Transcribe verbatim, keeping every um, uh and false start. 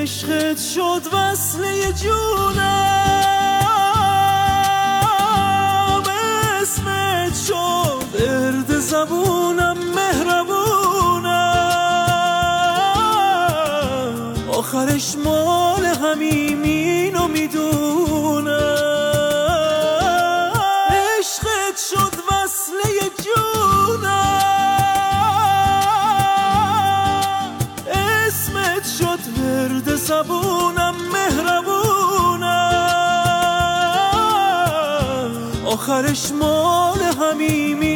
عشقت شد وصله جونم، اسمت شد ورد زبونم، مهربونم، آخرش مال همیم اینو میدونم. عشقت شد وصله جونم، اسمت شد ورد زبونم، مهربونم، آخرش مال همیم